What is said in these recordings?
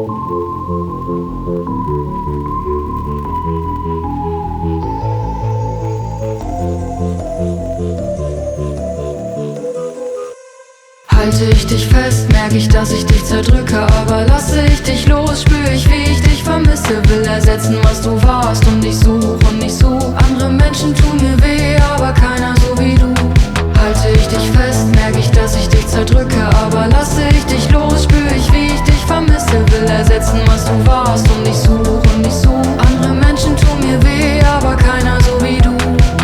Halte ich dich fest, merke ich, dass ich dich zerdrücke. Aber lasse ich dich los, spüre ich, wie ich dich vermisse. Will ersetzen, was du warst, und ich such. Andere Menschen tun mir weh, aber keiner so wie du. Halte ich dich fest, merke ich, dass ich dich zerdrücke. Aber lasse ich dich los, spüre ich, wie ich dich vermisse. Will ersetzen, was du warst, und ich such. Andere Menschen tun mir weh, aber keiner so wie du.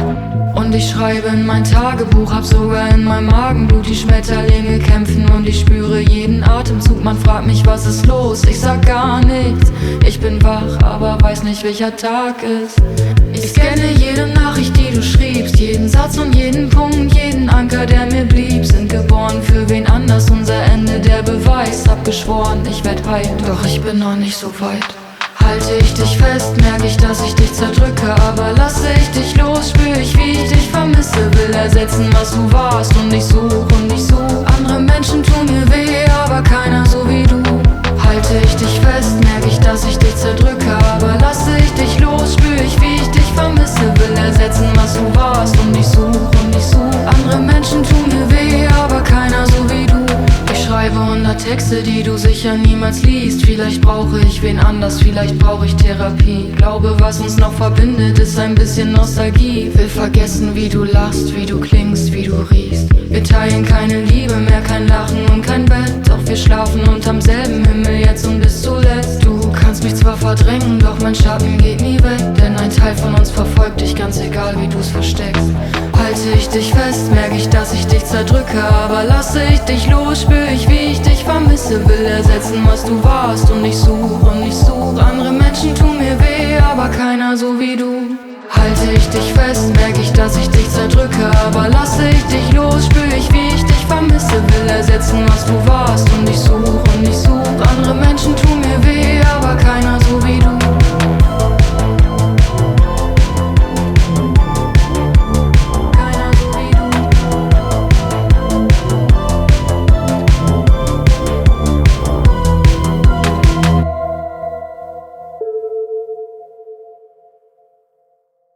Und ich schreibe in mein Tagebuch, hab sogar in meinem Magenblut die Schmetterlinge kämpfen. Und ich spüre jeden Atemzug, man fragt mich, was ist los? Ich sag gar nichts, ich bin wach, aber weiß nicht, welcher Tag ist. Ich scanne jede Nachricht, die du schriebst, jeden Satz und jeden Punkt, jeden Anker, der mir blieb. Sind geboren für wen anders, unser Ende der Beweis. Hab geschworen, ich werd heil, doch ich bin noch nicht so weit. Halte ich dich fest, merke ich, dass ich dich zerdrücke. Aber lasse ich dich los, spüre ich, wie ich dich vermisse. Will ersetzen, was du warst, und ich such. Andere Menschen tun mir weh, aber keiner so wie du. Halte ich dich fest, merke ich, dass ich dich zerdrücke. Aber lasse ich dich los, spüre ich, wie ich dich vermisse. Will ersetzen, was du warst, und ich such. Andere Menschen tun mir weh, aber keiner so wie du. Ich schreibe 100 Texte, die du sicher niemals liest. Vielleicht brauche ich wen anders, vielleicht brauche ich Therapie. Glaube, was uns noch verbindet, ist ein bisschen Nostalgie. Will vergessen, wie du lachst, wie du klingst, wie du riechst. Wir teilen keine Liebe mehr, kein Lachen und kein Bett. Doch wir schlafen unterm selben Himmel jetzt und bis zuletzt. Du kannst mich zwar verdrängen, doch mein Schatten geht nie weg. Denn ein Teil von uns verfolgt dich, ganz egal wie du's versteckst. Halte ich dich fest, merke ich, dass ich dich zerdrücke. Aber lasse ich dich los, spüre ich, wie ich dich vermisse. Will ersetzen, was du warst, und ich such. Andere Menschen tun mir weh, aber keiner so wie du. Halte ich dich fest, merke ich, dass ich dich